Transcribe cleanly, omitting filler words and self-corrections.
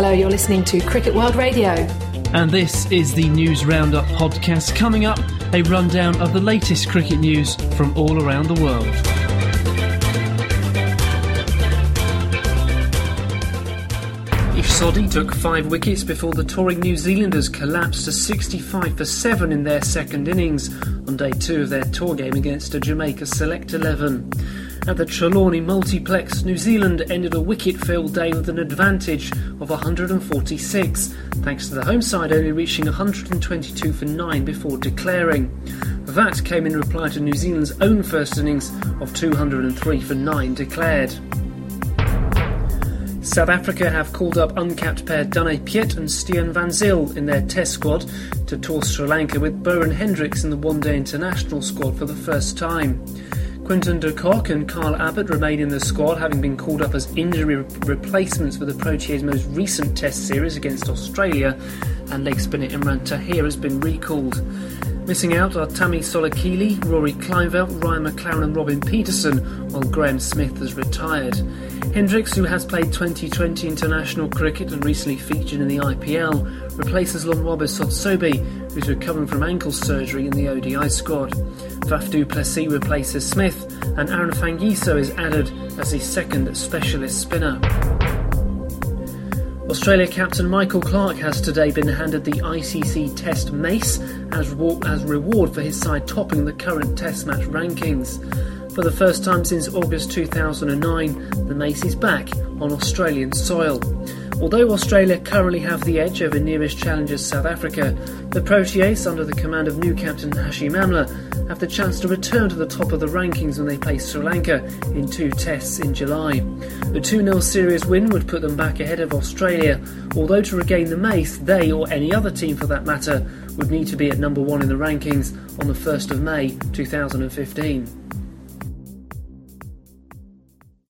Hello, you're listening to Cricket World Radio. And this is the News Roundup podcast. Coming up, a rundown of the latest cricket news from all around the world. Sodhi took 5 wickets before the touring New Zealanders collapsed to 65 for 7 in their second innings on day 2 of their tour game against a Jamaica Select 11. At the Trelawney Multiplex, New Zealand ended a wicket-filled day with an advantage of 146, thanks to the home side only reaching 122 for 9 before declaring. That came in reply to New Zealand's own first innings of 203 for 9 declared. South Africa have called up uncapped pair Dane Piet and Steyn van Zyl in their test squad to tour Sri Lanka, with Bowen Hendricks in the one-day international squad for the first time. Quinton de Kock and Kyle Abbott remain in the squad, having been called up as injury replacements for the Proteas' most recent test series against Australia, and leg spinner Imran Tahir has been recalled. Missing out are Tammy Solakili, Rory Kleinveld, Ryan McLaren and Robin Peterson, while Graham Smith has retired. Hendricks, who has played 2020 international cricket and recently featured in the IPL, replaces Lonwabo Sotsobe, who's recovering from ankle surgery in the ODI squad. Faf du Plessis replaces Smith, and Aaron Fangiso is added as the second specialist spinner. Australia captain Michael Clarke has today been handed the ICC Test Mace as reward for his side topping the current Test match rankings. For the first time since August 2009, the Mace is back on Australian soil. Although Australia currently have the edge over nearest challengers South Africa, the Proteas, under the command of new captain Hashim Amla, have the chance to return to the top of the rankings when they face Sri Lanka in 2 tests in July. The 2-0 series win would put them back ahead of Australia, although to regain the Mace, they, or any other team for that matter, would need to be at number 1 in the rankings on the 1st of May 2015.